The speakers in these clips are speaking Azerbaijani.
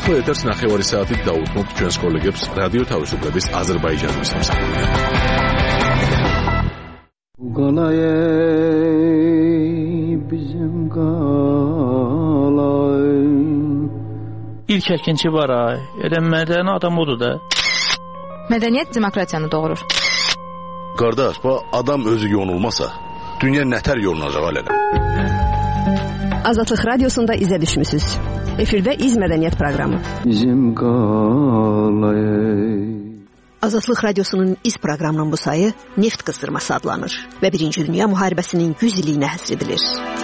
ახლა ეთერს 9 საათით დაუთმობთ ჩვენს კოლეგებს რადიო თავისუფლების აზერბაიჯანის სამსახურში. İlk ikinci var ay. Elə mədəni adam odur da. Mədəniyyət demokratiyanı doğurur. Qardaş, adam özü yonulmasa, dünya nətər yolunacaq alələ? Azadlıq Radiosunda izə düşmüsünüz. Efirdə İz Mədəniyyət proqramı. Azadlıq Radiosunun İz proqramının bu sayı Neft qızdırması adlanır və 1-ci Dünya müharibəsinin 100 illiyinə həsr edilir.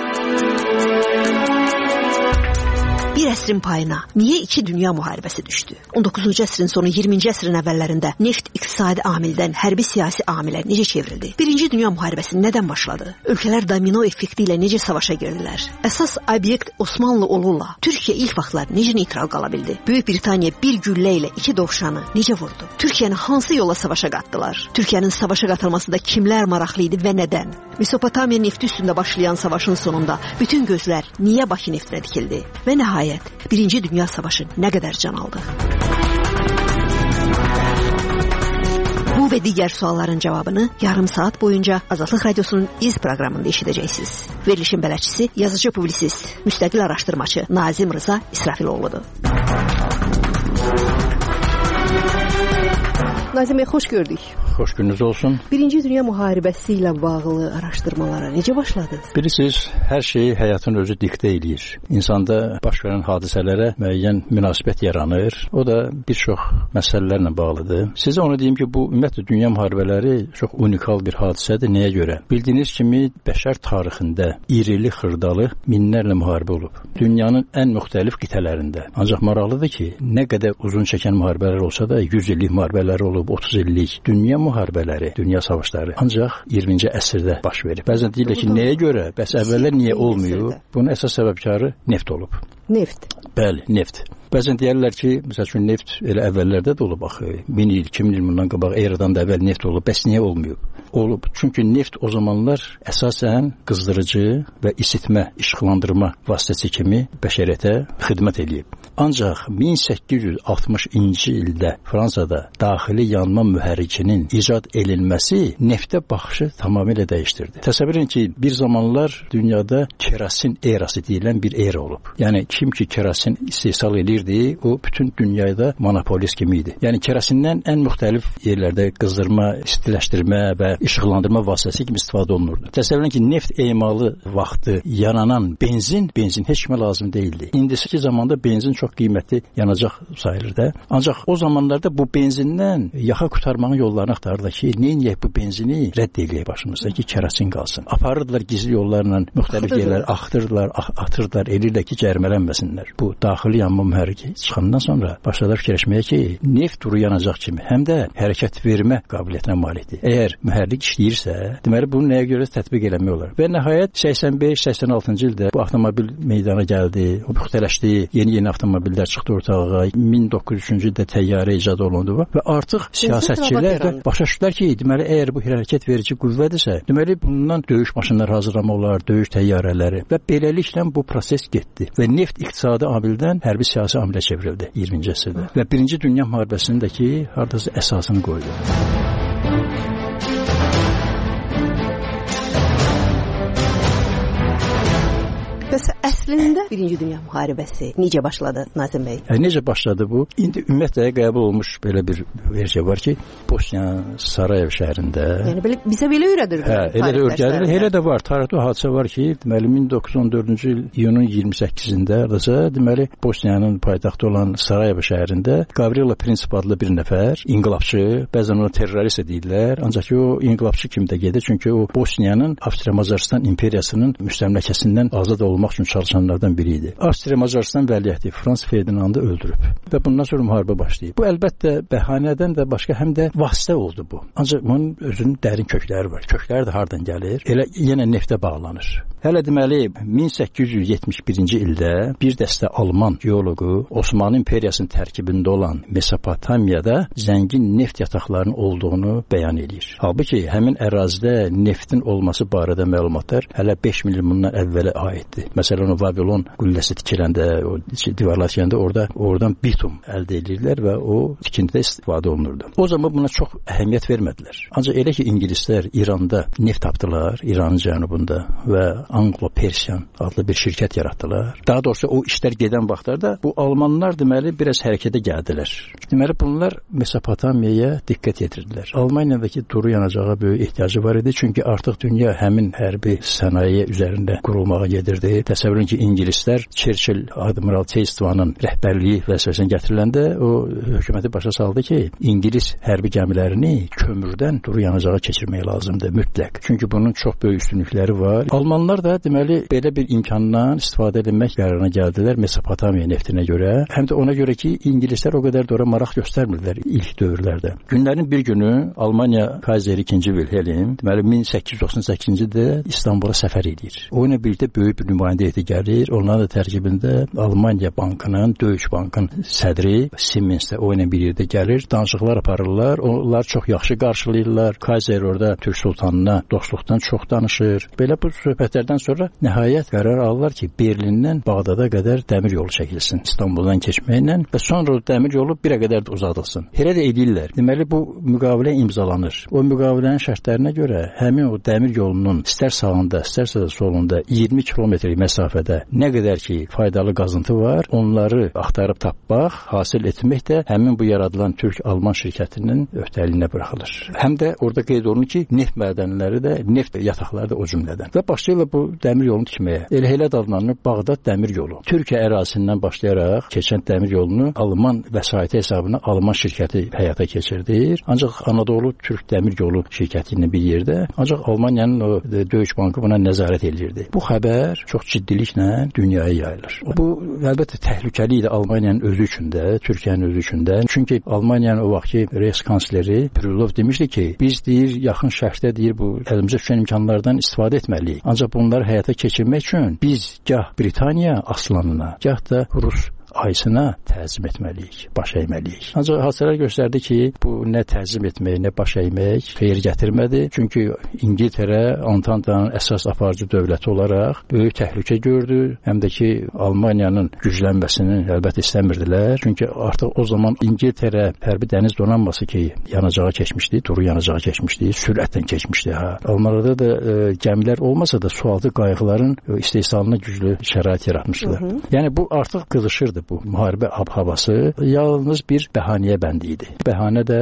Bir əsrin payına niyə 2 dünya müharibəsi düşdü? 19-cu əsrin sonu 20-ci əsrin əvvəllərində neft iqtisadi amildən hərbi siyasi amilə necə çevrildi? 1-ci Dünya müharibəsi nədən başladı? Ölkələr domino effekti ilə necə savaşa girdilər? Əsas obyekt Osmanlı olurla Türkiyə ilk vaxtlar necə neytral qala bildi? Böyük Britaniya bir güllə ilə 2 dovşanı necə vurdu? Türkiyəni hansı yolla savaşa qatdılar? Türkiyənin savaşa qatılmasında kimlər maraqlı idi və nədən? Mesopotamiya nefti üstündə başlayan savaşın sonunda bütün gözlər niyə Bakı neftinə dikildi? Və nəhayət 1-ci Dünya Savaşı nə qədər can aldı? Bu və digər sualların cavabını yarım saat boyunca Azadlıq Radiosunun İz proqramında eşidəcəksiniz. Verilişin bələdçisi, yazıcı publisist, müstəqil araşdırmaçı Nazim Rıza İsrafiloğludur. Nazim bəy, xoş gördük. Xoş gününüz olsun. 1-ci Dünya müharibəsi ilə bağlı araşdırmalara necə başladınız? Bilirsiniz, hər şeyi həyatın özü diktə eləyir. İnsanda baş verən hadisələrə müəyyən münasibət yaranır. O da bir çox məsələlərlə bağlıdır. Sizə onu deyim ki, bu ümumiyyətlə dünya müharibələri çox unikal bir hadisədir. Nəyə görə? Bildiyiniz kimi bəşər tarixində irili xırdalı minlərlə müharibə olub. Dünyanın ən müxtəlif qitələrində. Ancaq maraqlıdır ki, nə qədər uzun çəkən müharibələr olsa da 100 illik müharibələr olub, 30 illik. Dünya müharibələri, dünya savaşları ancaq 20-ci əsrdə baş verib. Bəzən deyirlər ki, nəyə görə? Bəs əvvəllər niyə olmuyor? Bunun əsas səbəbkarı neft olub. Neft? Bəli, neft. Bəzən deyərlər ki, məsəl üçün neft elə əvvəllərdə də olub axı. 1000 il, 2000 il bundan qabaq eradan da əvvəl neft olub. Bəs niyə olmuyor? Olub. Çünki neft o zamanlar əsasən qızdırıcı və isitmə, işıqlandırma vasitəsi kimi bəşəriyyətə xidmət eləyib. Ancaq 1860-cı ildə Fransada daxili yanma mühərrikinin icad edilməsi neftə baxışı tamamilə dəyişdirdi. Təsəvvür edin ki, bir zamanlar dünyada kerasin erası deyilən bir era olub. Yəni kim ki kerasin istehsal edirdi, o bütün dünyada monopolist kimi idi. Yəni kerasindən ən müxtəlif yerlərdə qızdırma, istiləşdirmə və işıqlandırma vasitəsi kimi istifadə olunurdu. Təsəvvür edin ki, neft emalı vaxtı yananan benzin heç kimə lazım deyildi. İndiki zamanda benzin çox qiymətli yanacaq sayılır da. Ancaq o zamanlarda bu benzindən yaxa qurtarmanın yollarını axtarırlar ki, neyiniyək bu benzini rədd eləyək başımızda ki, kerasin qalsın. Aparırdılar gizli yollarla müxtəlif yerlər, axtırdılar, atırdılar, elirlər ki, cərmələnməsinlər. Bu daxili yanma mühərriki çıxandan sonra başladılar fikirləşməyə ki, neft duru yanacaq kimi həm də hərəkət vermə qabiliyyətinə malikdir. Əgər mühərrik işləyirsə, deməli bunu nəyə görə tətbiq eləmək olar? Və nəhayət 85-86-cı ildə bu avtomobil meydana gəldi, o müxtələşdi, yeni avtomobillər çıxdı ortalığa. 1903-cü ildə təyyarə icad olundu və artıq siyasətçilər də başa düşdülər ki, deməli əgər bu hərəkət verici qüvvədirsə, deməli bundan döyüş maşınları hazırlamaq olar, döyüş təyyarələri və beləliklə bu proses getdi və neft iqtisadi amildən hərbi siyasi amilə çevrildi 20-ci əsrdə və 1-ci Dünya müharibəsinin də ki, hardasa əsasını qoydu. Bəs əslində 1-ci Dünya müharibəsi necə başladı Nazim bəy? Necə başladı bu? İndi ümumiyyətlə qəbul olmuş belə bir versiya var ki, Bosniya Sarayev şəhərində. Yəni bizə belə öyrədir. Elə də öyrədilir. Elə də var. Tarixdə hadisə var ki, deməli 1914-cü il iyunun 28-də deməli Bosniyanın paytaxtı olan Sarayev şəhərində Gavrilo Prinsip adlı bir nəfər, inqilabçı, bəzən ona terrorist deyirlər, ancaq ki, o inqilabçı kimi də gedir, çünki o Bosniyanın Avstriya-Macaristan imperiyasının müstəmləkəsindən azad olmaq üçün çalışanlardan biri idi. Avstriya-Macaristan vəliəhdi Frans Ferdinandı öldürüb və bundan sonra müharibə başlayıb. Bu əlbəttə bəhanədən də başqa həm də vasitə oldu bu. Ancaq bunun özünün dərin kökləri var. Kökləri də hardan gəlir? Elə yenə neftə bağlanır. Hələ deməli 1871-ci ildə bir dəstə Alman geoloqu Osmanlı İmperiyasının tərkibində olan Mesopotamiyada zəngin neft yataqlarının olduğunu bəyan edir. Halbuki həmin ərazidə neftin olması barədə məlumatlar hələ 5 milyon bundan əvvələ aiddir. idi. Məsələn, o Vavilon qülləsi tikiləndə, o divarlar tikəndə oradan bitum əldə edirlər və o tikintidə istifadə olunurdu. O zaman buna çox əhəmiyyət vermədilər. Ancaq elə ki, ingilislər İranda neft tapdılar, İranın cənubunda və Anglo-Persian adlı bir şirkət yaratdılar. Daha doğrusu o işlər gedən vaxtlarda bu almanlar deməli biraz hərəkətə gəldilər. Deməli bunlar Mesopotamiyaya diqqət yetirdilər. Almaniyadakı duru yanacağa böyük ehtiyacı var idi, çünki artıq dünya həmin hərbi sənaye üzərində qurulmağa gedirdi. Təsəvvür edin ki, ingilislər Churchill Admiral Chestwanın rəhbərliyi vəzifəsinə gətiriləndə o hökuməti başa saldı ki, İngilis hərbi gəmilərini kömürdən duru yanacağa keçirmək lazımdır mütləq. Çünki bunun çox böyük üstünlükləri var. Almanlar da deməli belə bir imkandan istifadə etmək qərarına gəldilər Mesopotamiya neftinə görə. Həm də ona görə ki, ingilislər o qədər də ora maraq göstərmirdilər ilk dövrlərdə. Günlərin bir günü Almaniya Kayseri 2. Wilhelm deməli 1898-ci ildə İstanbula səfər edir. O ilə birlikdə böyük bir nümayəndə heyəti gəlir. Onların da tərkibində Almaniya Bankının, Deutsche Bankın sədri Siemens də o ilə bir yerdə gəlir. Danışıqlar aparırlar. Onlar çox yaxşı qarşılayırlar. Kayser orada Türk sultanına dostluqdan çox danışır. Belə bu söhbətlərdən sonra nəhayət qərar alırlar ki, Berlindən Bağdada qədər dəmir yolu çəkilsin İstanbuldan keçməklə və sonra o dəmir yolu birə qədər də uzadılsın. Elə də edirlər. Deməli bu müqavilə imzalanır. O müqavilənin şərtlərinə görə həmin o dəmir yolunun istər sağında, istərsə də solunda 20 kilometr məsafədə nə qədər ki faydalı qazıntı var, onları axtarıb tapmaq, hasil etmək də həmin bu yaradılan Türk-Alman şirkətinin öhdəliyinə buraxılır. Həm də orada qeyd olunur ki, neft mədənləri də, neft yataqları da o cümlədən. Və başlayırlar bu dəmir yolunu tikməyə. Elə adlanır Bağdad dəmir yolu. Türkiyə ərazisindən başlayaraq keçən dəmir yolunu Alman vəsaiti hesabına Alman şirkəti həyata keçirdir. Ancaq Anadolu Türk dəmir yolu şirkəti ilə bir yerdə, ancaq Almaniyanın o Deutsche Bankı buna nəzarət edirdi. Bu xəbər çox ciddiliklə dünyaya yayılır. Bu əlbəttə təhlükəli idi Almaniyanın özü üçün də, Türkiyənin özü üçün də. Çünki Almaniyanın o vaxtki Reichskansleri Krylov demişdi ki, biz deyir yaxın şərqdə deyir bu əlimizə düşən imkanlardan istifadə etməliyik. Ancaq bunları həyata keçirmək üçün biz gah Britaniya aslanına, gah da Rus ayısına təzim etməliyik, baş əyməliyik. Ancaq hadisələr göstərdi ki, bu nə təzim etmək, nə baş əymək xeyir gətirmədi. Çünki İngiltərə Antantanın əsas aparıcı dövləti olaraq böyük təhlükə gördü. Həm də ki, Almaniyanın güclənməsini əlbəttə istəmirdilər. Çünki artıq o zaman İngiltərə hərbi dəniz donanması ki, yanacağa keçmişdi, duru yanacağa keçmişdi, sürətlə keçmişdi. Almanlarda da gəmilər olmasa da sualtı qayıqların istehsalına güclü şərait yaratmışdılar. Yəni bu artıq qızışırdı. Bu müharibə havası yalnız bir bəhanəyə bənd idi. Bəhanə də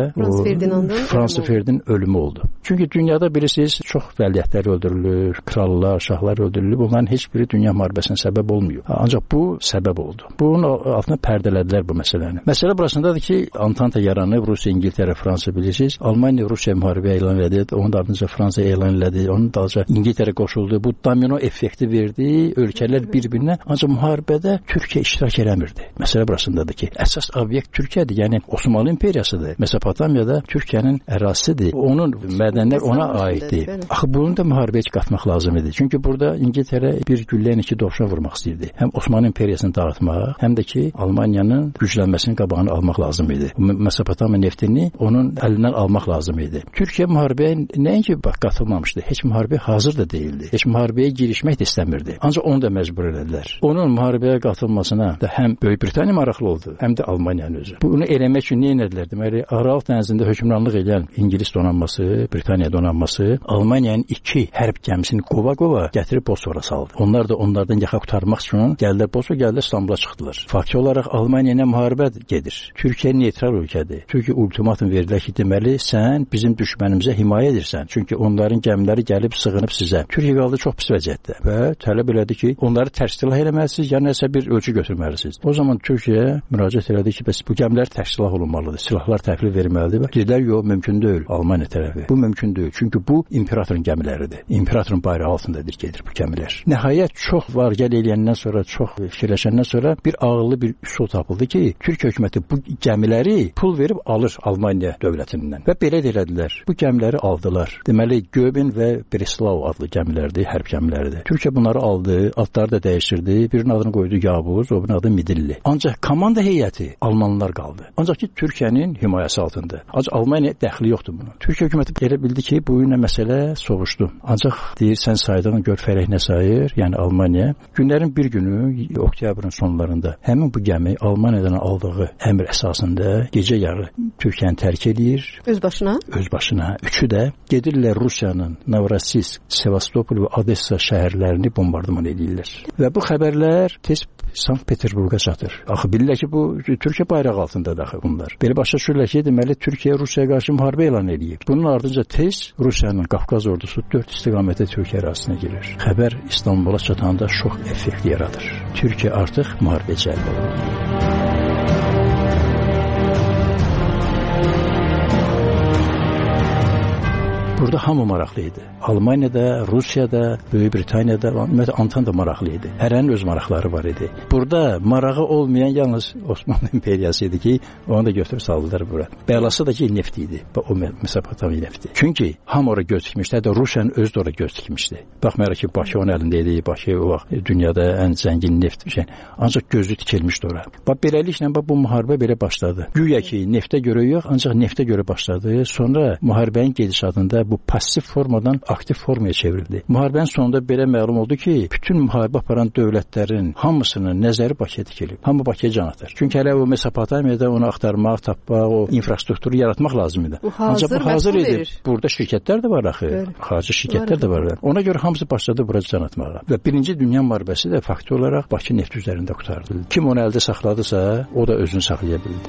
Fransız Ferdinandın ölümü oldu. Çünki dünyada bilirsiniz çox vəliyyətlər öldürülür, krallar, şahlar öldürülür. Bunların heç biri dünya müharibəsinə səbəb olmuyor. Ancaq bu səbəb oldu. Bunun altına pərdələdilər bu məsələni. Məsələ burasındadır ki, Antanta yaranıb, Rusiya, İngiltərə, Fransa bilirsiniz. Almaniya Rusiya müharibə elan edir, onun ardınca Fransa elan edir, onun dalınca İngiltərə qoşuldu. Bu domino effekti verdi, ölkələr bir-birinə. Ancaq müharibədə Türkiyə iştirak eləmir. Məsələ burasındadır ki, əsas obyekt Türkiyədir, yəni Osmanlı imperiyasıdır. Mesopotamiyada Türkiyənin ərazisidir. Onun mədənlər ona aiddir. Axı bunu da müharibəyə qatmaq lazım idi. Çünki burada İngiltərə bir güllə iki dovşan vurmaq istəyirdi. Həm Osmanlı imperiyasını dağıtmaq, həm də ki, Almaniyanın güclənməsinin qabağını almaq lazım idi. Mesopotamiya neftini onun əlindən almaq lazım idi. Türkiyə müharibəyə nəinki qatılmamışdı, heç müharibəyə hazır da deyildi. Heç müharibəyə girişmək də istəmirdi. Ancaq onu da məcbur elədilər. Onun müharibəyə qatılmasına da həm Böyük Britaniya maraqlı oldu, həm də Almaniyanın özü. Bunu eləmək üçün nə etdilər? Deməli, Aralıq dənizində hökmranlıq edən İngilis donanması, Britaniya donanması Almaniyanın 2 hərb gəmisini qova-qova gətirib Bosfora saldı. Onlar da onlardan yaxa qurtarmaq üçün gəldilər Bosfora, gəldilər İstanbula çıxdılar. Faktiki olaraq Almaniya ilə müharibə gedir. Türkiyə neytral ölkədir. Türkiyə ultimatum verdilər ki, deməli, sən bizim düşmənimizə himayə edirsən. Çünki onların gəmiləri gəlib sığınıb sizə. Türkiyə qaldı çox pis vəziyyətdə və tələb elədi ki, onları tərsilah eləməlisiniz, ya nəsə bir ölçü götürməlisiniz. O zaman Türkiyə müraciət elədi ki, bəs bu gəmilər tərsilah olunmalıdır, silahlar təhvil verilməlidir. Dedilər, yox, mümkün deyil Almaniya tərəfi. Bu mümkün deyil, çünki bu imperatorun gəmiləridir. İmperatorun bayrağı altındadır gedir bu gəmilər. Nəhayət çox var-gəl eləyəndən sonra, çox fikirləşəndən sonra bir ağıllı bir üsul tapıldı ki, Türkiyə hökuməti bu gəmiləri pul verib alır Almaniya dövlətindən. Və belə də elədilər. Bu gəmiləri aldılar. Deməli, Göbin və Breslau adlı gəmilərdir, hərb gəmiləridir. Türkiyə bunları aldı, adları da dəyişdirdi. Birinin adını qoydu Yavuz, o birinin adı Mide. dilli. Ancaq komanda heyəti almanlar qaldı. Ancaq ki, Türkiyənin himayəsi altında. Ancaq Almaniya dəxli yoxdur bunun. Türkiyə hökuməti elə bildi ki, bu ilə məsələ soğuşdu. Ancaq deyirsən saydan gör fərək nə sayır, yəni Almaniya. Günlərin bir günü, oktyabrın sonlarında həmin bu gəmi Almaniyadan aldığı əmr əsasında gecə yarı Türkiyəni tərk edir. Öz başına? Öz başına. Üçü də gedirlər Rusiyanın Novorossiysk, Sevastopol və Odessa şəhərlərini bombardıman edirlər. Və bu xəbərlər tez Sankt-Peterburqa çatır. Axı bilirlər ki, bu Türkiyə bayrağı altındadır axı bunlar. Belə başa düşürlər ki, deməli Türkiyə Rusiyaya qarşı müharibə elan edib. Bunun ardınca tez Rusiyanın Qafqaz ordusu 4 istiqamətə Türkiyə ərazisinə girir. Xəbər İstanbula çatanda şok effekti yaradır. Türkiyə artıq müharibə cəlb olunur. Burada hamı maraqlı idi. Almaniyada, Rusiyada, Böyük Britaniyada, ümumiyyətlə Antanta maraqlı idi. Hərənin öz maraqları var idi. Burada marağı olmayan yalnız Osmanlı İmperiyası idi ki, onu da götürüb saldılar bura. Bəlası da ki, neft idi. O Mesopotamiya nefti. Çünki hamı oraya göz dikmişdi. Hətta Rusiyanın özü də oraya göz dikmişdi. Baxmayaraq ki, Bakı onun əlində idi. Bakı o vaxt dünyada ən zəngin neft şey. Ancaq gözü tikilmişdi ora. Bax beləliklə bu müharibə belə başladı. Güya ki, neftə görə yox, ancaq neftə görə başladı. Sonra müharibənin gedişatında bu pasiv formadan aktiv formaya çevrildi. Müharibənin sonunda belə məlum oldu ki, bütün müharibə aparan dövlətlərin hamısının nəzəri Bakıya dikilib. Hamı Bakıya can atır. Çünki hələ o Mesopotamiyada onu axtarmaq, tapmaq, o infrastrukturu yaratmaq lazım idi. Ancaq bu hazır idi. Burada şirkətlər də var axı. Xarici şirkətlər də var. Ona görə hamısı başladı bura can atmağa. Və Birinci Dünya müharibəsi də fakti olaraq Bakı neft üzərində qurtardı. Kim onu əldə saxladısa, o da özünü saxlaya bildi.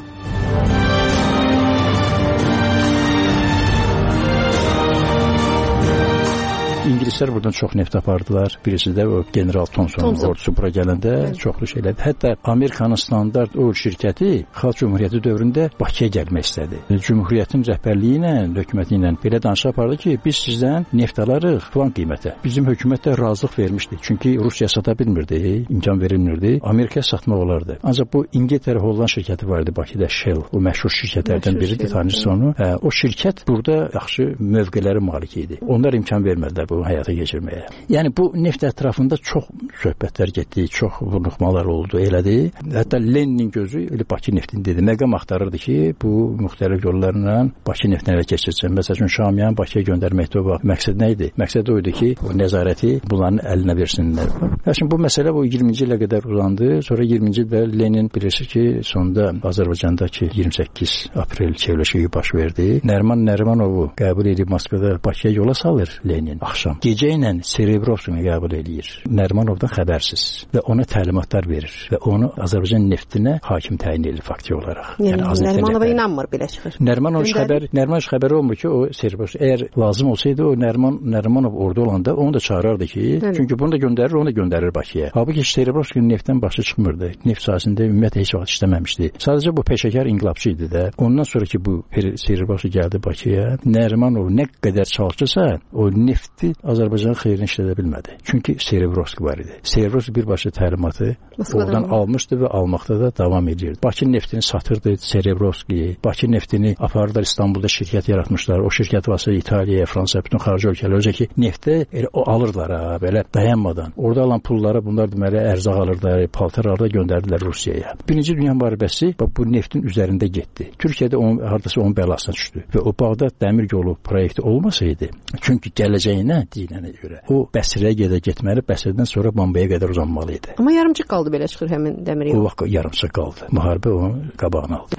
İngilislər buradan çox neft apardılar. Birisi də o General Thomson ordusu bura gələndə çoxlu şeylər. Hətta Amerikanın standart oil şirkəti Xalq Cümhuriyyəti dövründə Bakıya gəlmək istədi. Cümhuriyyətin rəhbərliyi ilə, hökuməti ilə belə danışıq apardı ki, biz sizdən neft alarıq falan qiymətə. Bizim hökumət də razılıq vermişdi. Çünki Rusiya sata bilmirdi, imkan verilmirdi. Amerikaya satmaq olardı. Ancaq bu İngiltərə Holland şirkəti var idi Bakıda, Shell. O məşhur şirkətlərdən biridir, tanıyırsınız onu. O şirkət burada yaxşı mövqelərə malik idi. Onlar imkan vermədilər bu həyata keçirməyə. Yəni bu neft ətrafında çox söhbətlər getdi, çox vurnuxmalar oldu, elədi. Hətta Leninin gözü elə Bakı neftini dedi. Məqam axtarırdı ki, bu müxtəlif yollarla Bakı neftinə ələ keçirsin. Məsələn, Şamiyan Bakıya göndərməkdə o məqsəd nə idi? Məqsəd o idi ki, o nəzarəti bunların əlinə versinlər. Şimdi bu məsələ bu 20-ci ilə qədər uzandı. Sonra 20-ci ildə Lenin bilirsiniz ki, sonda Azərbaycandakı 28 aprel çevrilişi baş verdi. Nərimanovu qəbul edib Moskvada Bakıya yola salır Lenin axşam. Gecə ilə Serebrovskini qəbul edir. Nərimanovdan xəbərsiz və ona təlimatlar verir və onu Azərbaycan neftinə hakim təyin edir fakti olaraq. Yəni Nərimanova inanmır belə çıxır. Nərimanov xəbəri olmur ki, o Serebrovski əgər lazım olsaydı o Nərimanov orada olanda onu da çağırardı ki, çünki bunu da göndərir, onu da göndərir Bakıya. Halbuki Serebrovskinin neftdən başı çıxmırdı. Neft sahəsində ümumiyyətlə heç vaxt işləməmişdi. Sadəcə bu peşəkar inqilabçı idi də. Ondan sonra ki bu Serebrovski gəldi Bakıya, Nərimanov nə qədər çalışırsa, o nefti Azərbaycanın xeyrinə işlədə bilmədi. Çünki Serebrovski var idi. Serebrovski birbaşa təlimatı oradan almışdı və almaqda da davam edirdi. Bakı neftini satırdı Serebrovski. Bakı neftini apardılar İstanbulda şirkət yaratmışlar. O şirkət vasitəsilə İtaliyaya, Fransaya, bütün xarici ölkələrə öncə ki neftə o alırlar ha, belə dayanmadan. Orada alan pullara bunlar deməli ərzaq alırlar, paltar alırlar, göndərdilər Rusiyaya. Birinci Dünya müharibəsi bu neftin üzərində getdi. Türkiyədə hardasa onun bəlasına düşdü və o Bağdad dəmir yolu proyekti olmasaydı, çünki gələcəyinə deyilənə görə o Bəsrəyə getməli, Bəsrədən sonra Bombaya qədər uzanmalı idi. Amma yarımçıq qaldı belə çıxır həmin dəmir yolu. O vaxt yarımçıq qaldı. Müharibə onun qabağını aldı.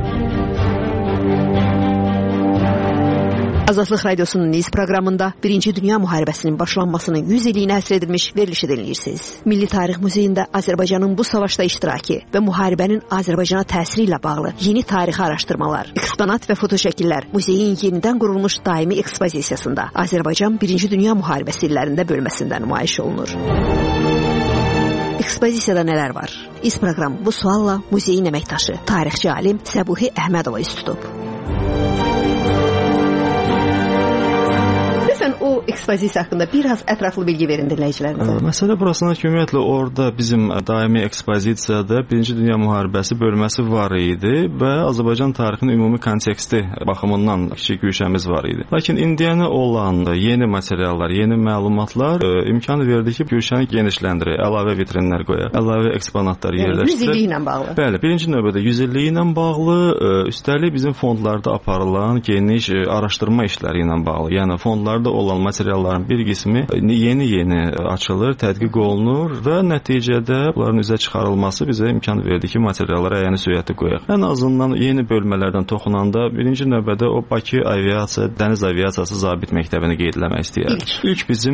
Azadlıq Radiosunun Niz proqramında Birinci Dünya müharibəsinin başlanmasının 100 illiyinə həsr edilmiş verilişi dinləyirsiniz. Milli Tarix Muzeyində Azərbaycanın bu savaşda iştirakı və müharibənin Azərbaycana təsiri ilə bağlı yeni tarixi araşdırmalar, eksponat və fotoşəkillər muzeyin yenidən qurulmuş daimi ekspozisiyasında Azərbaycan Birinci Dünya müharibəsi illərində bölməsində nümayiş olunur. Ekspozisiyada nələr var? İz proqram bu sualla muzeyin əməkdaşı, tarixçi alim Səbuhi Əhmədova üz tutub. o ekspozisiya haqqında biraz ətraflı bilgi verin dinləyicilərimizə. Məsələ burasına ki, ümumiyyətlə orada bizim daimi ekspozisiyada 1-ci Dünya müharibəsi bölməsi var idi və Azərbaycan tarixinin ümumi konteksti baxımından kiçik güşəmiz var idi. Lakin indiyənə olan yeni materiallar, yeni məlumatlar imkan verdi ki, güşəni genişləndirək, əlavə vitrinlər qoyaq, əlavə eksponatlar yerləşdirək. 100 illiklə bağlı. Bəli, birinci növbədə 100 illiyi ilə bağlı, üstəlik bizim fondlarda aparılan geniş araşdırma işləri ilə bağlı. Yəni fondlarda olan materialların bir qismi yeni açılır, tədqiq olunur və nəticədə bunların üzə çıxarılması bizə imkan verdi ki, materiallara əyani söhbəti qoyaq. Ən azından yeni bölmələrdən toxunanda birinci növbədə o Bakı aviasiya, dəniz aviasiyası zabit məktəbini qeyd etmək istəyirəm. İlk bizim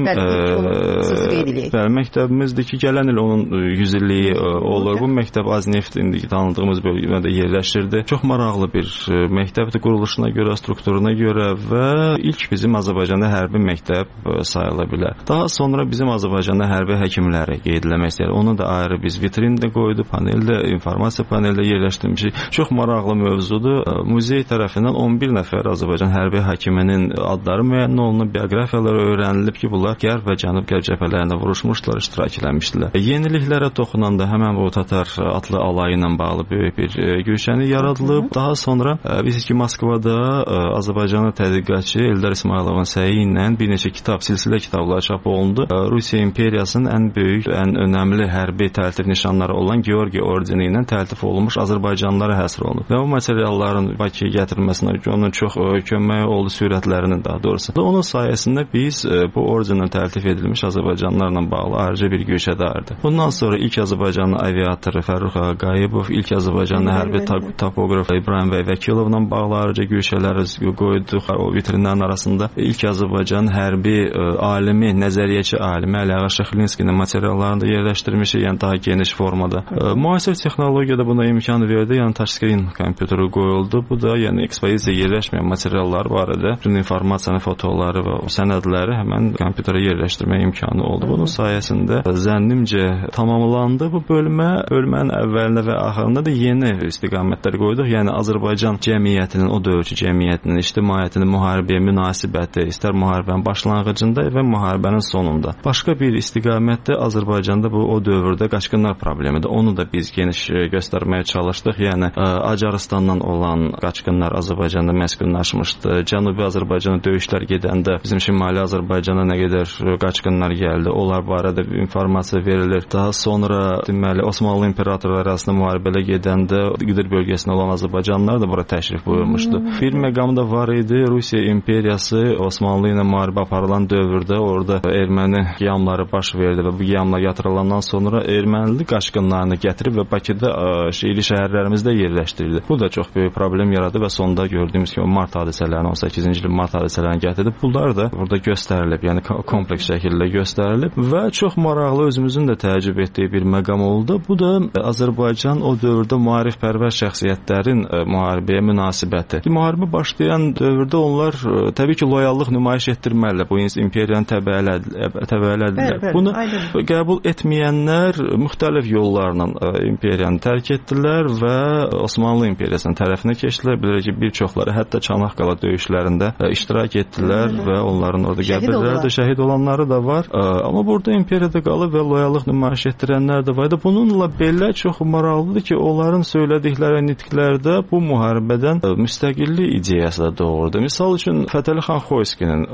məktəbimizdir ki, gələn il onun 100 illiyi olur. Bu məktəb Azneft indiki tanıdığımız bölgədə yerləşirdi. Çox maraqlı bir məktəbdir quruluşuna görə, strukturuna görə və ilk bizim Azərbaycanda hərbi məktəb sayıla bilər. Daha sonra bizim Azərbaycanda hərbi həkimləri qeyd etmək istəyir. Onu da ayrı biz vitrində qoydu, paneldə, informasiya paneldə yerləşdirmişik. Çox maraqlı mövzudur. Muzey tərəfindən 11 nəfər Azərbaycan hərbi həkiminin adları müəyyən olunub, bioqrafiyaları öyrənilib ki, bunlar Qərb və Cənub-Qərb cəbhələrində vuruşmuşlar, iştirak etmişdilər. Yeniliklərə toxunanda həmən bu Tatar atlı alayı ilə bağlı böyük bir güşəni yaradılıb. Daha sonra biz ki, Moskvada Azərbaycanlı tədqiqatçı Eldar İsmayılovun səyi ilə bir neçə kitab, silsilə kitablar çap olundu. Rusiya imperiyasının ən böyük, ən önəmli hərbi təltif nişanları olan Georgi ordeni ilə təltif olunmuş Azərbaycanlılara həsr olunub. Və o materialların Bakıya gətirilməsinə onun çox köməyi oldu, sürətlərinin daha doğrusu. Onun sayəsində biz bu ordenlə təltif edilmiş Azərbaycanlılarla bağlı ayrıca bir güşədardı. Bundan sonra ilk Azərbaycanlı aviatoru Fərrux Qayıbov, ilk Azərbaycanlı hərbi topoqraf İbrahim Vəkilovla bağlı ayrıca güşələri qoyduq. O vitrinlərin arasında ilk Azərbaycan hərbi alimi, nəzəriyyəçi alimi Əliağa Şəxlinskinin materiallarını da yerləşdirmişik, yəni daha geniş formada. Müasir texnologiyada buna imkan verdi, yəni touchscreen kompüteri qoyuldu. Bu da yəni ekspozisiyaya yerləşməyən materiallar barədə bütün informasiyanın fotoları və sənədləri həmən kompüterə yerləşdirmə imkanı oldu. Bunun sayəsində zənnimcə tamamlandı bu bölmə. Bölmənin əvvəlində və axırında da yeni istiqamətlər qoyduq. Yəni Azərbaycan cəmiyyətinin, o dövrkü cəmiyyətinin, ictimaiyyətinin müharibəyə münasibəti, istər müharibənin başlanğıcında və müharibənin sonunda. Başqa bir istiqamətdə Azərbaycanda bu o dövrdə qaçqınlar problemidir. Onu da biz geniş göstərməyə çalışdıq. Yəni Acarıstandan olan qaçqınlar Azərbaycanda məskunlaşmışdı. Cənubi Azərbaycana döyüşlər gedəndə bizim Şimali Azərbaycana nə qədər qaçqınlar gəldi, onlar barədə informasiya verilir. Daha sonra deməli Osmanlı imperatorları arasında müharibələ gedəndə Qıdır bölgəsində olan Azərbaycanlılar da bura təşrif buyurmuşdu. Bir məqam da var idi. Rusiya imperiyası Osmanlı ilə müharibə aparılan dövrdə orada erməni qiyamları baş verdi və bu qiyamlar yatırılandan sonra ermənili qaçqınlarını gətirib və Bakıda şəhərli şəhərlərimizdə yerləşdirdi. Bu da çox böyük problem yaradı və sonda gördüyümüz kimi mart hadisələrini, 18-ci ilin mart hadisələrini gətirib. Bunlar da burada göstərilib, yəni kompleks şəkildə göstərilib və çox maraqlı, özümüzün də təəccüb etdiyi bir məqam oldu. Bu da Azərbaycan o dövrdə maarifpərvər şəxsiyyətlərin müharibəyə münasibəti. Müharibə başlayan dövrdə onlar təbii ki, loyallıq nümayiş etdirməlidirlər. Bu imperiyanın təbəələdirlər. Bunu qəbul etməyənlər müxtəlif yollarla imperiyanı tərk etdilər və Osmanlı imperiyasının tərəfinə keçdilər. Bilirək ki, bir çoxları hətta Çanaqqala döyüşlərində iştirak etdilər və onların orada qəbirləri də şəhid olanları da var. Amma burada imperiyada qalıb və loyallıq nümayiş etdirənlər də var. Bununla belə çox maraqlıdır ki, onların söylədikləri nitqlərdə bu müharibədən müstəqillik ideyası da doğurdu. Misal üçün Fətəli xan Xoyskinin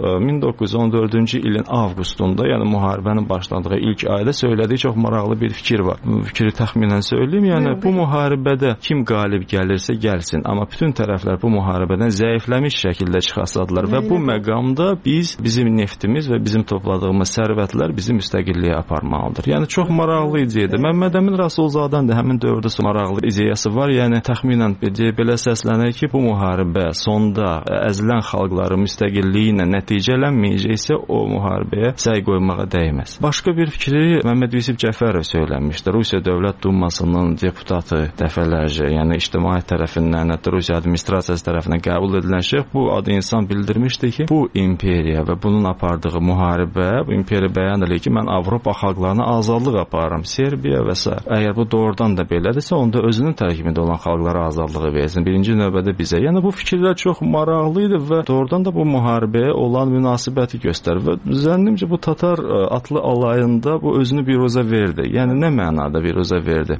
1914-cü ilin avqustunda, yəni müharibənin başladığı ilk ayda söylədiyi çox maraqlı bir fikir var. Bu fikri təxminən söyləyim, yəni bu müharibədə kim qalib gəlirsə gəlsin, amma bütün tərəflər bu müharibədən zəifləmiş şəkildə çıxasadılar və bu məqamda bizim neftimiz və bizim topladığımız sərvətlər bizi müstəqilliyə aparmalıdır. Yəni çox maraqlı ideyadır. Məmməd Əmin Rasulzadən də həmin dövrdə maraqlı ideyası var. Yəni təxminən belə səslənir ki, bu müharibə sonda əzilən xalqların müstəqilliyi ilə nəticələnməyəcəksə o müharibəyə səy qoymağa dəyməz. Başqa bir fikri Məmməd Yusif Cəfərov söyləmişdi. Rusiya Dövlət Dumasının deputatı dəfələrcə, yəni ictimaiyyət tərəfindən, hətta Rusiya administrasiyası tərəfindən qəbul edilən şəxs bu adı insan bildirmişdi ki, bu imperiya və bunun apardığı müharibə, bu imperiya bəyan edir ki, mən Avropa xalqlarına azadlıq aparıram, Serbiya və s. Əgər bu doğrudan da belədirsə, onda özünün tərkibində olan xalqlara azadlığı versin. Birinci növbədə bizə. Yəni bu fikirlər çox maraqlı idi və doğrudan da bu müharibəyə olan münasibəti göstərir və zənnimcə bu Tatar atlı alayında bu özünü biruzə verdi. Yəni nə mənada biruzə verdi?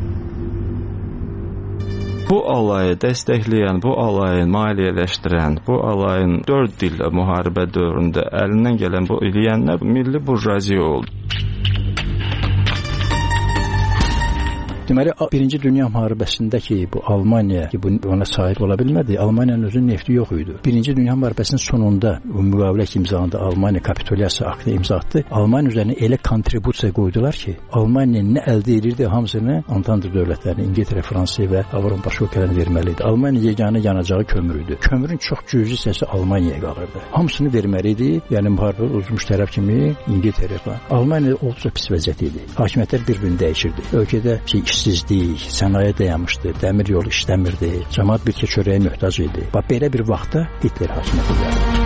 Bu alayı dəstəkləyən, bu alayı maliyyələşdirən, bu alayın 4 il müharibə dövründə əlindən gələn bu eləyənlər milli burjuaziya oldu. Deməli, Birinci Dünya müharibəsindəki bu Almaniya ki, ona sahib ola bilmədi. Almaniyanın özünün nefti yox idi. Birinci Dünya müharibəsinin sonunda müqavilə imzalandı. Almaniya kapitulyasiya aktı imza atdı. Almaniya üzərinə elə kontribusiya qoydular ki, Almaniya nə əldə edirdi, hamısını Antantı dövlətlərinə, İngiltərə, Fransa və Avropa başqa ölkələrinə verməli idi. Almaniya yeganə yanacağı kömür idi. Kömürün çox cüzi hissəsi Almaniyaya qalırdı. Hamısını verməli idi. Yəni müharibə uzmuş tərəf kimi İngiltərə falan. Almaniya olduqca pis vəziyyət idi. Hakimiyyətlər bir-birini dəyişirdi. Ölkədə işsizlik, sənaye dayanmışdı, dəmir yolu işləmirdi, cəmaət bir çörəyə möhtac idi. Bax, belə bir vaxtda Hitler hakimiyyətə gəldi.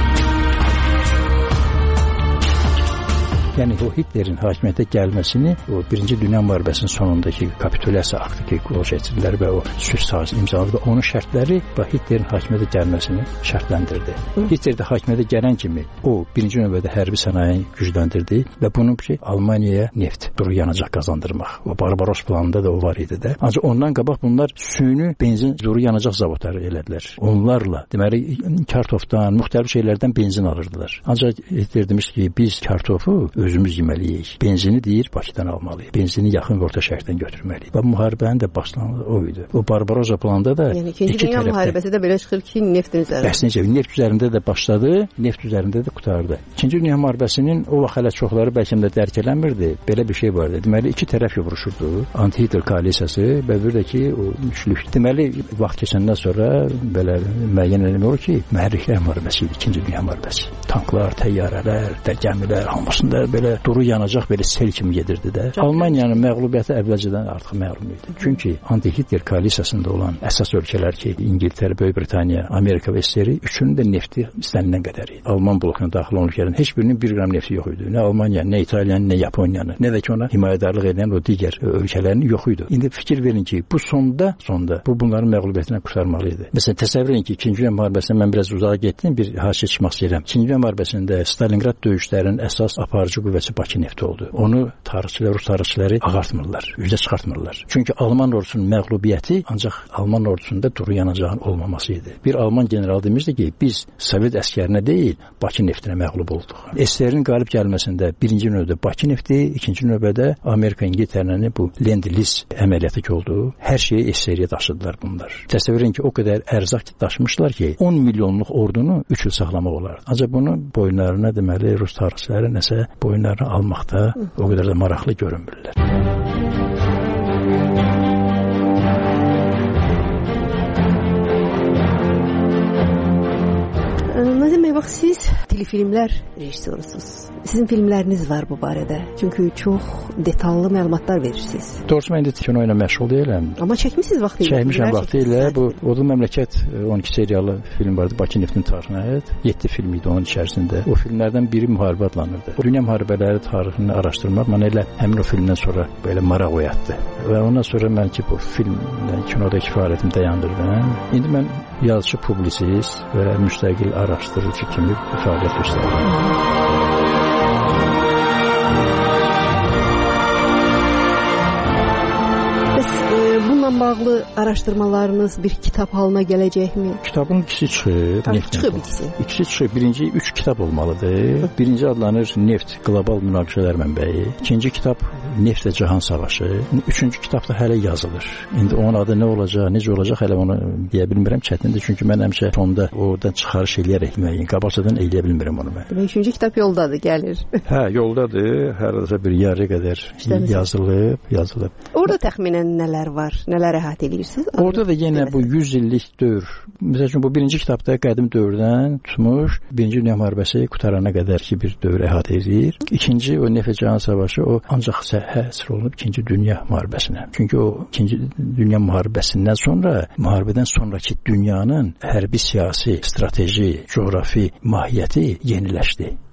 Yəni o Hitlerin hakimiyyətə gəlməsini o Birinci Dünya müharibəsinin sonundakı kapitulyasiya aktı ki, qolçeçilər və o sülh sazı imzaladı və onun şərtləri Hitlerin hakimiyyətə gəlməsini şərtləndirdi. Hitler də hakimiyyətə gələn kimi o birinci növbədə hərbi sənayeni gücləndirdi və bunun ki, Almaniyaya neft, duru yanacaq qazandırmaq. O Barbaros planında da o var idi də. Ancaq ondan qabaq bunlar süni benzin, duru yanacaq zavodları elədilər. Onlarla, deməli, kartofdan, müxtəlif şeylərdən benzin alırdılar. Ancaq Hitler demiş ki, biz kartofu özümüz yeməliyik. Benzini deyir Bakıdan almalıyıq. Benzini yaxın və orta şərqdən götürməliyik. Və müharibənin də başlanğıcı o idi. O Barbarossa planında da yəni İkinci Dünya müharibəsi də belə çıxır ki, neftin üzərində. Bəsnicə, neft üzərində də başladı, neft üzərində də qurtardı. İkinci Dünya müharibəsinin o vaxt hələ çoxları bəlkə də dərk eləmirdi. Belə bir şey vardı. Deməli, iki tərəf vuruşurdu. Anti-Hitler koalisiyası və bir də ki, o üçlük. Deməli, vaxt keçəndən sonra belə müəyyən olur ki, mühərriklər müharibəsi idi İkinci Dünya müharibəsi. Tanklar, təyyarələr, gəmilər, hamısında belə duru yanacaq belə sel kimi gedirdi də. Almaniyanın məğlubiyyəti əvvəlcədən artıq məlum idi. Çünki anti-Hitler koalisiyasında olan əsas ölkələr ki, İngiltərə, Böyük Britaniya, Amerika və SSR üçünün də nefti istənilən qədər idi. Alman blokuna daxil olan ölkələrin heç birinin 1 qram nefti yox idi. Nə Almaniya, nə İtaliyanın, nə Yaponiyanın, nə də ki ona himayədarlıq edən o digər ölkələrin yox idi. İndi fikir verin ki, bu sonda bunların məğlubiyyətindən qurtarmalı idi. Məsələn, təsəvvür edin ki, 2-ci Dünya müharibəsindən mən biraz uzağa getdim, bir hadisə çıxmaq istəyirəm. 2-ci Dünya müharibəsində Stalingrad döyüşlərinin əsas aparıcı qüvvəsi Bakı nefti oldu. Onu tarixçilər, Rus tarixçiləri ağartmırlar, üzə çıxartmırlar. Çünki Alman ordusunun məğlubiyyəti ancaq Alman ordusunda duru yanacağın olmaması idi. Bir Alman general demişdi ki, biz Sovet əskərinə deyil, Bakı neftinə məğlub olduq. SSR-in qalib gəlməsində birinci növbədə Bakı nefti, ikinci növbədə Amerika, İngiltərənin bu Lend-Liz əməliyyatı ki oldu. Hər şeyi SSR-yə daşıdılar bunlar. Təsəvvür edin ki, o qədər ərzaq daşımışlar ki, 10 milyonluq ordunu 3 il saxlamaq olardı. Ancaq bunu boyunlarına deməli Rus tarixçiləri nəsə boyunlarına almaqda o qədər də maraqlı görünmürlər. Nazim bəy, bax, siz telefilmlər rejissorusunuz. Sizin filmləriniz var bu barədə. Çünki çox detallı məlumatlar verirsiniz. Doğrusu mən indi kino ilə məşğul deyiləm. Amma çəkmisiniz vaxtı ilə. Çəkmişəm vaxtı ilə. Bu Odun Məmləkət 12 seriyalı film vardı. Bakı neftin tarixinə aid. 7 film idi onun içərisində. O filmlərdən biri müharibə adlanırdı. Dünya müharibələri tarixini araşdırmaq mənə elə həmin o filmdən sonra belə maraq oyatdı. Və ondan sonra mən ki bu filmlə kinodakı fəaliyyətimi dayandırdım. İndi mən yazıcı, publisist və müstəqil araşdırıcı kimi fəaliyyət göstərirəm. Bununla bağlı araşdırmalarınız bir kitab halına gələcəkmi? Kitabın ikisi çıxıb. Çıxıb ikisi. İkisi çıxıb. Birinci 3 kitab olmalıdır. Birinci adlanır Neft Qlobal Münaqişələr Mənbəyi. İkinci kitab Neft və Cahan Savaşı. Üçüncü kitab da hələ yazılır. İndi onun adı nə olacaq, necə olacaq hələ onu deyə bilmirəm. Çətindir. Çünki mən həmişə fonda oradan çıxarış eləyərək müəyyən qabaqcadan eləyə bilmirəm onu mən. Üçüncü kitab yoldadır, gəlir. Hə, yoldadır. Hər bir yarı qədər yazılıb. Orada təxminən nələr var? Nələr əhatə edirsiniz? Orada da yenə bu 100 illik dövr. Məsələn, bu birinci kitabda qədim dövrdən tutmuş, Birinci Dünya müharibəsi qutarana qədər ki bir dövr əhatə edir. İkinci o Neft və Cahan Savaşı o ancaq həsr olunub İkinci Dünya müharibəsinə. Çünki o İkinci Dünya müharibəsindən sonra, müharibədən sonraki dünyanın hərbi, siyasi, strateji, coğrafi mahiyyəti yeniləşdi.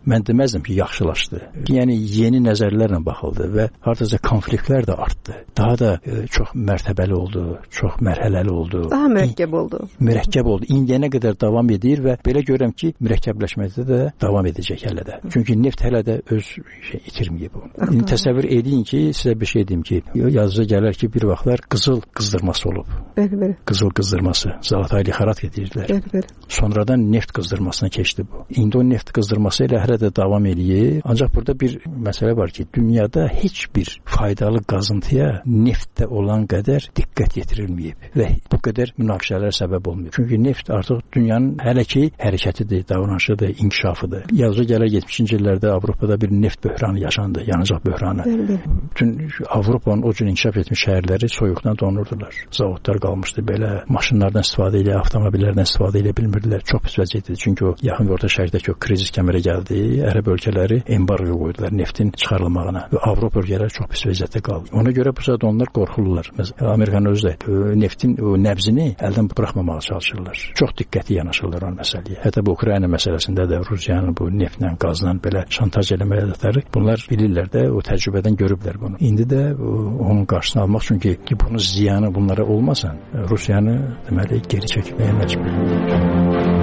mən deməzdim ki, yaxşılaşdı. Yəni yeni nəzərlərlə baxıldı və hardasa konfliktlər də artdı. Daha da çox mərtəbəli oldu, çox mərhələli oldu. Daha mürəkkəb oldu. Mürəkkəb oldu. İndiyənə qədər davam edir və belə görürəm ki, mürəkkəbləşməkdə də davam edəcək hələ də. Çünki neft hələ də öz itirməyib. İndi təsəvvür edin ki, sizə bir şey deyim ki, yazıca gələr ki, bir vaxtlar qızıl qızdırması olub. Bəli. Qızıl qızdırması. Zalata lixarat edirlər. Bəli. Sonradan neft qızdırmasına keçdi bu. İndi o neft qızdırması ilə hələ də davam edir. Ancaq burada bir məsələ var ki, dünyada heç bir faydalı qazıntıya neftdə olan qədər diqqət yetirilməyib və bu qədər münaqişələr səbəb olmuyor. Çünki neft artıq dünyanın hələ ki hərəkətidir, davranışıdır, inkişafıdır. Yazıca gələr 70-ci illərdə Avropada bir neft böhranı yaşandı, yanacaq böhranı. Bütün Avropanın o cür inkişaf etmiş şəhərləri soyuqdan donurdular. Zavodlar qalmışdı belə, maşınlardan istifadə ilə, avtomobillərdən istifadə ilə bilmirdilər. Çox pis vəziyyətdir. Çünki o yaxın və orta şərqdəki o krizis kəmərə gəldi. Ərəb ölkələri embargo qoydular neftin çıxarılmağına və Avropa ölkələri çox pis vəziyyətdə qaldı. Ona görə bu saat onlar qorxurlar. Məsələn, Amerikanın özü də neftin o nəbzini əldən buraxmamağa çalışırlar. Çox diqqətli yanaşırlar o məsələyə. Hətta bu Ukrayna məsələsində də Rusiyanın bu neftlə, qazla belə şantaj eləməkləri bunlar bilirlər də, o təcrübədən görüblər bunu. İndi də onun qarşısını almaq üçün ki, bunun ziyanı bunlara olmasın, Rusiyanı deməli geri çəkməyə məcbur.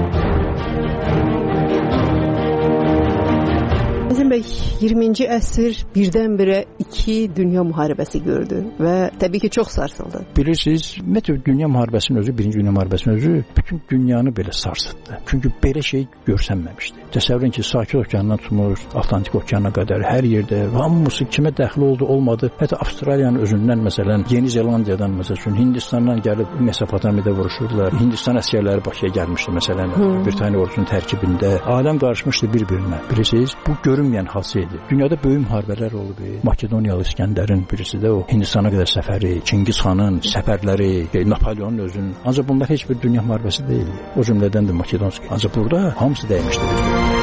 Nazim bəy, 20-ci əsr birdən-birə iki dünya müharibəsi gördü və təbii ki, çox sarsıldı. Bilirsiniz, ümumiyyətlə dünya müharibəsinin özü, birinci dünya müharibəsinin özü bütün dünyanı belə sarsıtdı. Çünki belə şey görsənməmişdi. Təsəvvürün ki, Sakit okeanından tutmuş, Atlantik okeanına qədər hər yerdə hamısı kimə dəxli oldu, olmadı. Hətta Avstraliyanın özündən, məsələn, Yeni Zelandiyadan, məsələn, Hindistandan gəlib Mesopotamiyada vuruşurdular. Hindistan əsgərləri Bakıya gəlmişdi, məsələn, Britaniya ordusunun tərkibində. Aləm qarışmışdı bir-birinə. Bilirsiniz, bu görünməyən hadisə idi. Dünyada böyük müharibələr olub. Makedoniyalı İskəndərin birisi də o Hindistana qədər səfəri, Çingiz xanın səfərləri, Napoleonun özünün. Ancaq bunlar heç bir dünya müharibəsi deyildi. O cümlədən də Makedonski. Ancaq burada hamısı dəymişdi.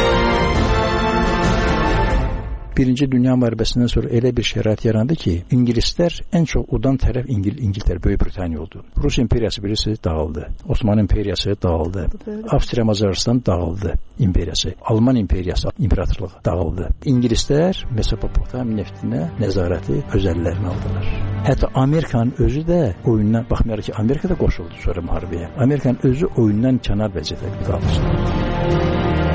Birinci Dünya müharibəsindən sonra elə bir şərait yarandı ki, İngilislər ən çox udan tərəf İngiltərə, Böyük Britaniya oldu. Rus imperiyası birisi dağıldı. Osmanlı imperiyası dağıldı. Avstriya Macaristan dağıldı imperiyası. Alman imperiyası, imperatorluğu dağıldı. İngilislər Mesopotamiya neftinə nəzarəti öz əllərinə aldılar. Hətta Amerikanın özü də oyundan, baxmayaraq ki, Amerika da qoşuldu sonra müharibəyə. Amerikanın özü oyundan kənar vəziyyətdə qalmışdı.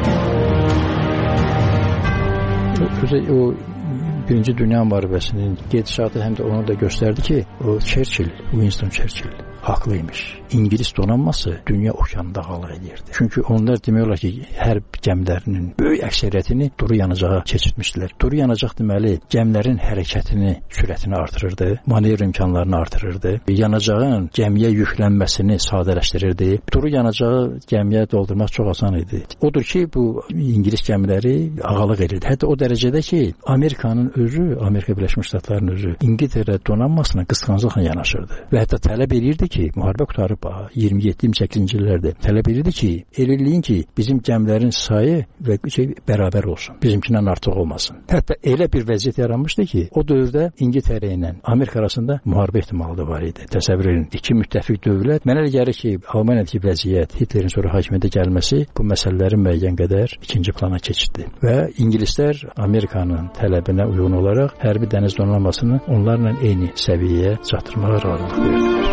O Birinci Dünya müharibəsinin gedişatı həm də onu da göstərdi ki, o Winston Churchill haqlıymış. İngilis donanması dünya okeanında qala edirdi. Çünki onlar demək olar ki, hərb gəmilərinin böyük əksəriyyətini duru yanacağa keçirtmişdilər. Duru yanacaq deməli, gəmilərin hərəkətini, sürətini artırırdı, manevr imkanlarını artırırdı, yanacağın gəmiyə yüklənməsini sadələşdirirdi. Duru yanacağı gəmiyə doldurmaq çox asan idi. Odur ki, bu İngilis gəmiləri ağalıq edirdi. Hətta o dərəcədə ki, Amerikanın özü, Amerika Birləşmiş Ştatlarının özü İngiltərə donanmasına qısqanclıqla yanaşırdı və hətta tələb edirdi ki, müharibə qutarıb 27-28-ci illərdə tələb edirdi ki, eləyin ki, bizim gəmilərin sayı və bərabər olsun. Bizimkindən artıq olmasın. Hətta elə bir vəziyyət yaranmışdı ki, o dövrdə İngiltərə ilə Amerika arasında müharibə ehtimalı da var idi. Təsəvvür edin, iki müttəfiq dövlət. Mənə elə gəlir ki, Almaniyadakı vəziyyət, Hitlerin sonra hakimiyyətə gəlməsi bu məsələlərin müəyyən qədər ikinci plana keçdi. Və İngilislər Amerikanın tələbinə uyğun olaraq hərbi dəniz donanmasını onlarla eyni səviyyəyə çatdırmağa razılıq verdilər.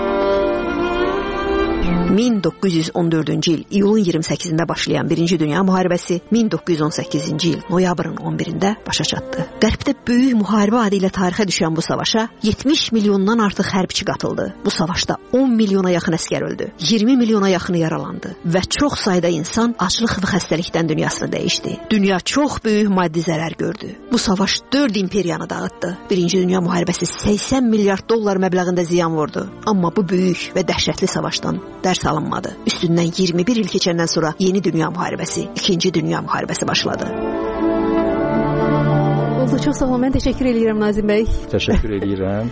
1914-cü il iyulun 28-də başlayan Birinci Dünya müharibəsi 1918-ci il noyabrın 11-də başa çatdı. Qərbdə böyük müharibə adı ilə tarixə düşən bu savaşa 70 milyondan artıq hərbçi qatıldı. Bu savaşda 10 milyona yaxın əskər öldü, 20 milyona yaxını yaralandı və çox sayda insan aclıq və xəstəlikdən dünyasını dəyişdi. Dünya çox böyük maddi zərər gördü. Bu savaş 4 imperiyanı dağıtdı. Birinci Dünya müharibəsi 80 milyard dollar məbləğində ziyan vurdu. Amma bu böyük və dəhşətli savaşdan dərs alınmadı. Üstündən 21 il keçəndən sonra Yeni Dünya müharibəsi, İkinci Dünya müharibəsi başladı. Oldu, çox sağ olun. Mən təşəkkür edirəm Nazim bəy. Təşəkkür edirəm.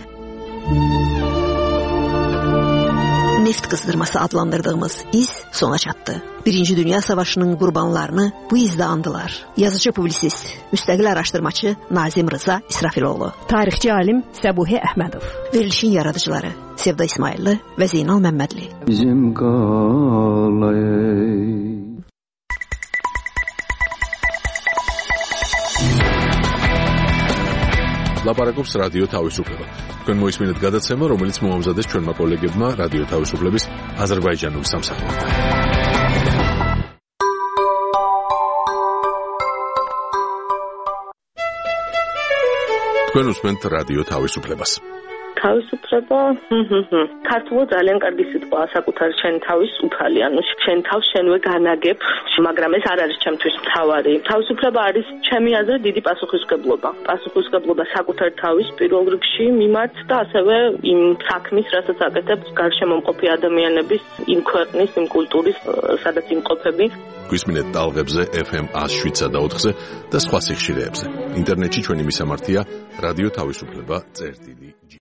Neft qızdırması adlandırdığımız iz sona çatdı. Birinci Dünya Savaşının qurbanlarını bu izdə andılar. Yazıcı publisist, müstəqil araşdırmaçı Nazim Rıza İsrafiloğlu, tarixçi alim Səbuhi Əhmədov, verilişin yaradıcıları Sevda İsmailli və Zeynal Məmmədli. Bizim qalay ლაპარაკობს რადიო თავისუფლება. თქვენ მოისმინეთ გადაცემა, რომელიც მოამზადეს ჩვენმა კოლეგებმა რადიო თავისუფლების აზერბაიჯანული სამსახურიდან. თქვენ უსმენთ რადიო თავისუფლებას. თავისუფლება, ქართულად ძალიან კარგი სიტყვაა საკუთარ შენ თავის უფალი, ანუ შენ თავს შენვე განაგებ, მაგრამ ეს არ არის ჩემთვის მთავარი. თავისუფლება არის ჩემი აზრით დიდი პასუხისმგებლობა. პასუხისმგებლობა საკუთარ თავის პირველ რიგში მიმართ და ასევე იმ საქმის, რასაც აკეთებ გარშემო მყოფი ადამიანების, იმ ქვეყნის, იმ კულტურის, სადაც იმყოფები. გვისმინეთ ტალღებზე FM 107.4-ზე და სხვა სიხშირეებზე. ინტერნეტში ჩვენი მისამართია რადიო თავისუფლება.gr